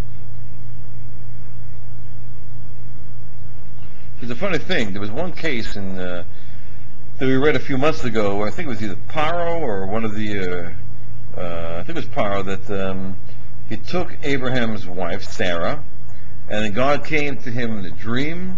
There's a funny thing. There was one case that we read a few months ago, where I think it was either Paro or one of the, I think it was Paro, that he took Abraham's wife, Sarah, and then God came to him in a dream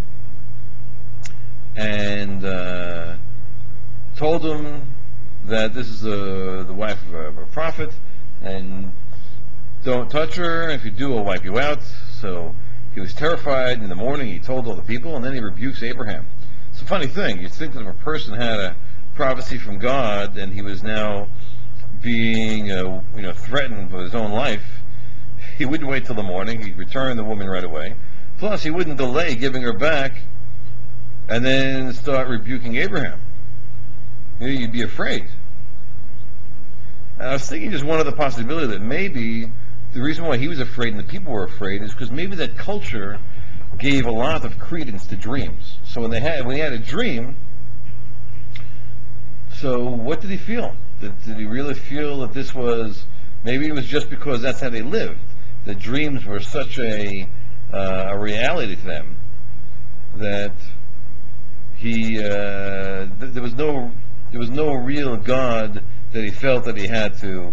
and told him that this is the wife of a prophet, and don't touch her. If you do, I'll wipe you out. So he was terrified. In the morning, he told all the people, and then he rebukes Abraham. It's a funny thing. You'd think that if a person had a prophecy from God, and he was now being, threatened with his own life, he wouldn't wait till the morning. He'd return the woman right away. Plus, he wouldn't delay giving her back, and then start rebuking Abraham. You'd be afraid. And I was thinking just one other possibility, that maybe the reason why he was afraid and the people were afraid is because maybe that culture gave a lot of credence to dreams. So when he had a dream, so what did he feel? Did he really feel that this was, maybe it was just because that's how they lived. The dreams were such a reality to them that there was no real God that he felt that he had to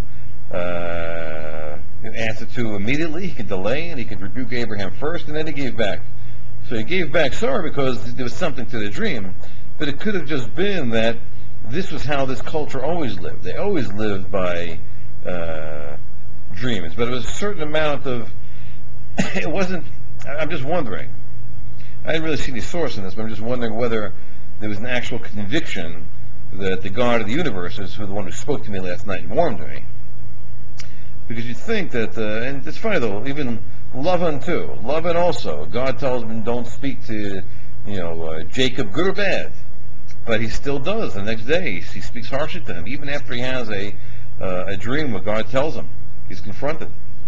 answer to immediately. He could delay, and he could rebuke Abraham first, and then he gave back. So he gave back sorry because there was something to the dream, but it could have just been that this was how this culture always lived. They always lived by dreams, but it was a certain amount of it wasn't. I'm just wondering. I didn't really see any source in this, but I'm just wondering whether there was an actual conviction that the God of the universe is the one who spoke to me last night and warned me. Because you think that, and it's funny though, even Lavan too. Lavan also, God tells him don't speak to, Jacob, good or bad, but he still does. The next day, he speaks harshly to him, even after he has a dream where God tells him. He's confronted.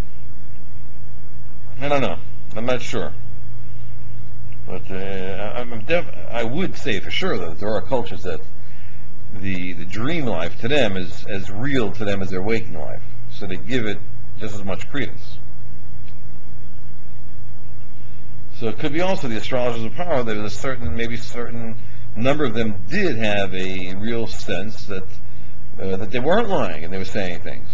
I don't know. I'm not sure. But I would say for sure that there are cultures that the dream life to them is as real to them as their waking life. So they give it just as much credence. So it could be also the astrologers of power. There was maybe certain number of them did have a real sense that they weren't lying and they were saying things.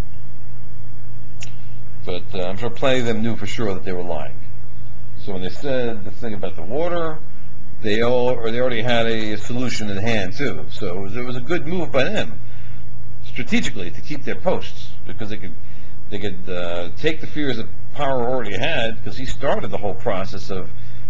But I'm sure plenty of them knew for sure that they were lying. So when they said the thing about the water, they already had a solution in hand too. So it was a good move by them, strategically, to keep their posts, because they could take the fears that Power already had, because he started the whole process of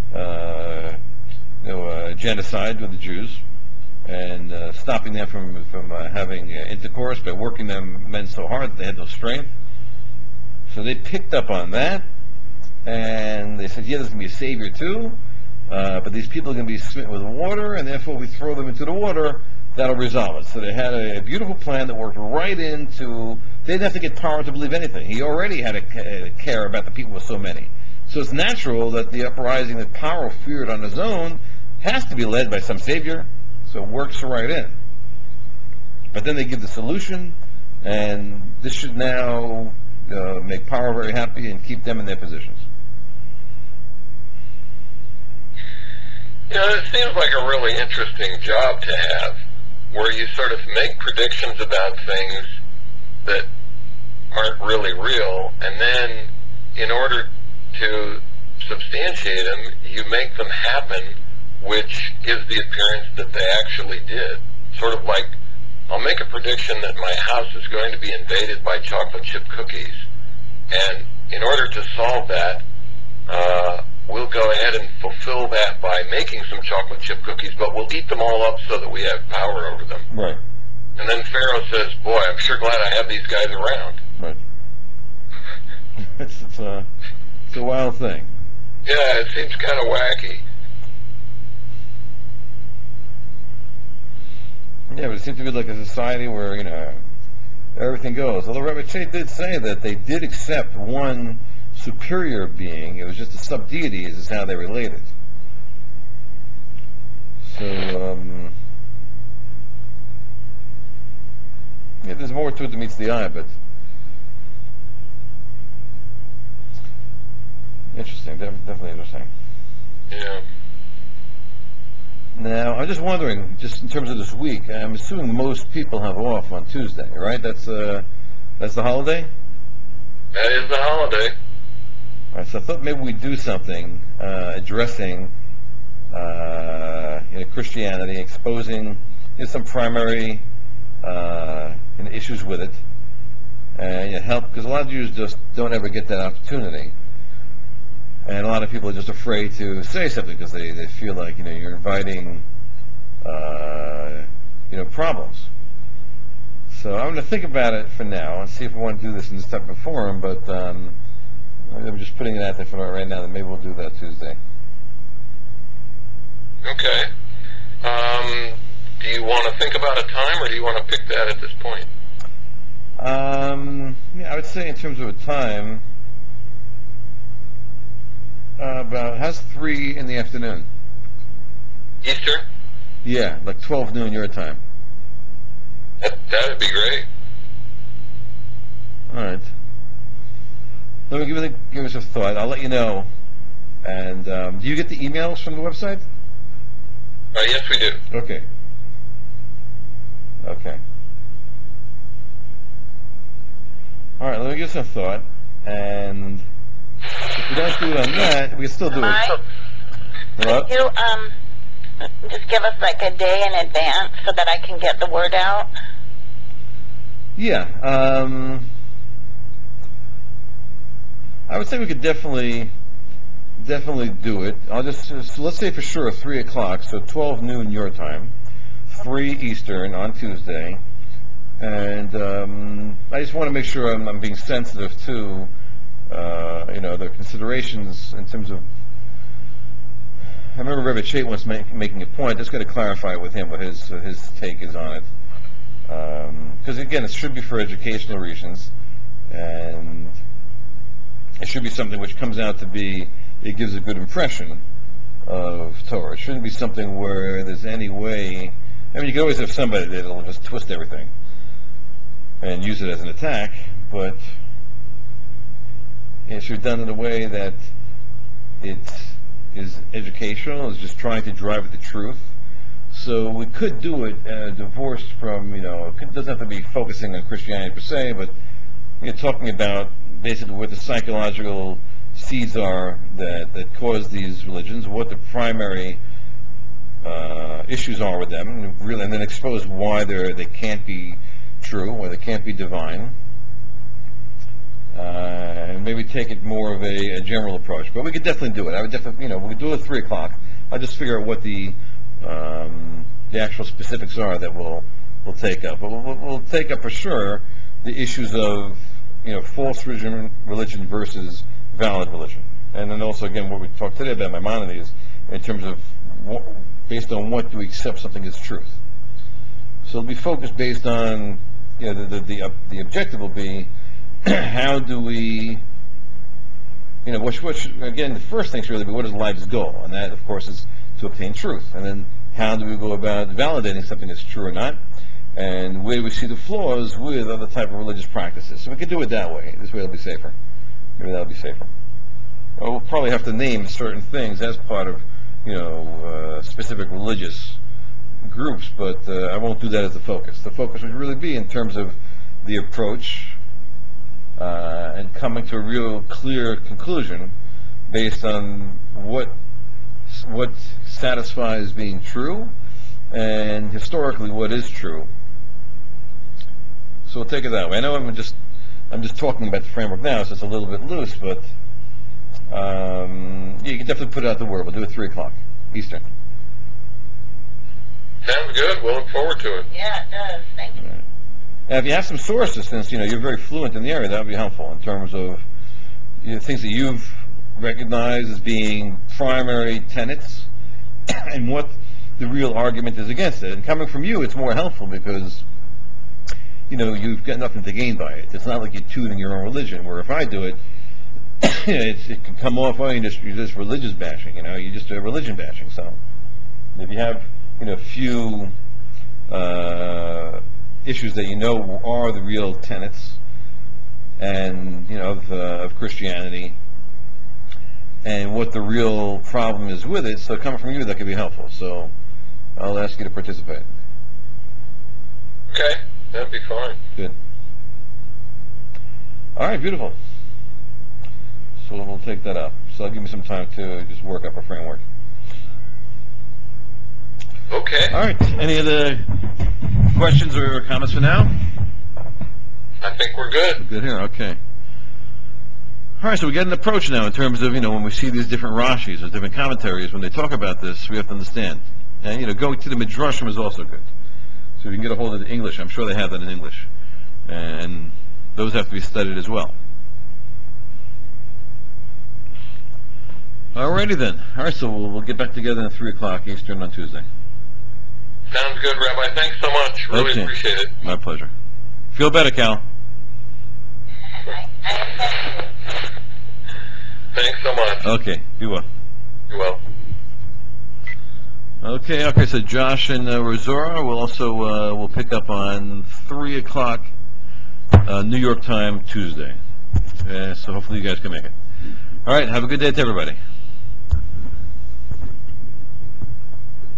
genocide with the Jews and stopping them from having intercourse by working men so hard that they had no strength. So they picked up on that, and they said, yeah, there's going to be a savior too, but these people are going to be smitten with water, and therefore we throw them into the water, that'll resolve it. So they had a beautiful plan that worked right into, they didn't have to get Power to believe anything. He already had a care about the people with so many. So it's natural that the uprising that Power feared on his own has to be led by some savior, so it works right in. But then they give the solution, and this should now make Power very happy and keep them in their positions.
It seems like a really interesting job to have, where you sort of make predictions about things that aren't really real, and then in order to substantiate them, you make them happen, which gives the appearance that they actually did. Sort of like, I'll make a prediction that my house is going to be invaded by chocolate chip cookies, and in order to solve that, we'll go ahead and fulfill that by making some chocolate chip cookies, but we'll eat them all up so that we have power over them.
Right.
And then Pharaoh says, boy, I'm sure glad I have these guys around.
Right. it's a wild thing.
Yeah, it seems kind of wacky.
Yeah, but it seems to be like a society where, everything goes. Although Rabbi Che did say that they did accept one superior being. It was just a sub-deity is how they related. So, Yeah, there's more to it than meets the eye, but interesting, definitely interesting.
Yeah.
Now, I'm just wondering, just in terms of this week, I'm assuming most people have off on Tuesday, right? That's the holiday?
That is the holiday.
All right, so I thought maybe we'd do something addressing Christianity, exposing some primary issues with it, and help, because a lot of Jews just don't ever get that opportunity. And a lot of people are just afraid to say something because they feel like you're inviting problems. So I'm going to think about it for now and see if I want to do this in this type of forum. But I'm just putting it out there for right now that maybe we'll do that Tuesday.
Okay. Do you want to think about a time, or do you want to pick that at this point?
Yeah, I would say in terms of a time, about how's 3 in the afternoon?
Eastern?
Yeah, like 12 noon your time.
That'd be great.
All right. Let me give us a thought. I'll let you know. And do you get the emails from the website?
Yes, we do.
Okay. Okay. All right. Let me give some thought. And if we don't do it on that, we can still do it.
Mike,
Hello?
could you just give us like a day in advance so that I can get the word out?
Yeah. I would say we could definitely do it. I'll just let's say for sure 3 o'clock, so 12 noon your time, 3 Eastern on Tuesday, and I just want to make sure I'm being sensitive to the considerations in terms of. I remember Rebbe Chait once making a point. Just got to clarify with him what his take is on it, because again, it should be for educational reasons, and it should be something which comes out to be. It gives a good impression of Torah. It shouldn't be something where there's any way. I mean, you can always have somebody that'll just twist everything and use it as an attack, but it should be done in a way that it is educational, is just trying to drive at the truth. So we could do it divorced from, it doesn't have to be focusing on Christianity per se, but talking about basically what the psychological seeds are that cause these religions, what the primary issues are with them, and then expose why they can't be true or they can't be divine, and maybe take it more of a general approach. But we could definitely do it. I would definitely, we could do it at 3 o'clock. I'll just figure out what the actual specifics are that we'll take up. But we'll take up for sure the issues of false religion versus valid religion, and then also again what we talked today about Maimonides in terms of based on what do we accept something as truth. So it'll be focused based on the objective will be how do we what should, again the first thing should really be what is life's goal, and that of course is to obtain truth, and then how do we go about validating something that's true or not, and where do we see the flaws with other type of religious practices. So we could do it that way. This way it'll be safer. Maybe that'll be safer. Well, we'll probably have to name certain things as part of specific religious groups, but I won't do that as the focus. The focus would really be in terms of the approach and coming to a real clear conclusion based on what satisfies being true and historically what is true. So we'll take it that way. I know I'm just talking about the framework now, so it's a little bit loose, but you can definitely put it out the word. We'll do it 3 o'clock Eastern.
Sounds good. We'll look forward to it.
Yeah, it does. Thank you.
Right. Now, if you have some sources, since you're very fluent in the area, that would be helpful in terms of things that you've recognized as being primary tenets and what the real argument is against it. And coming from you, it's more helpful because you've got nothing to gain by it. It's not like you're tuning your own religion. Where if I do it, it can come off, you're just religious bashing. You're just religion bashing. So if you have few issues that you know are the real tenets and of Christianity, and what the real problem is with it. So coming from you, that could be helpful. So I'll ask you to participate.
Okay, that'd be fine.
Good. All right, beautiful. So we'll take that up. So give me some time to just work up a framework.
Okay.
All right. Any other questions or comments for now?
I think we're good.
Good here. Okay. All right. So we get an approach now in terms of when we see these different Rashis or different commentaries when they talk about this, we have to understand. And going to the Midrashim is also good. So we can get a hold of the English. I'm sure they have that in English, and those have to be studied as well. Alrighty then. All right. So we'll get back together at 3 o'clock Eastern on Tuesday.
Sounds good, Rabbi. Thanks so much. Really
Okay.
appreciate it.
My pleasure. Feel better, Cal.
Thanks so much.
Okay. Be well.
You're welcome.
Okay. So Josh and Rosora will also will pick up on 3 o'clock New York time Tuesday. So hopefully you guys can make it. All right. Have a good day to everybody.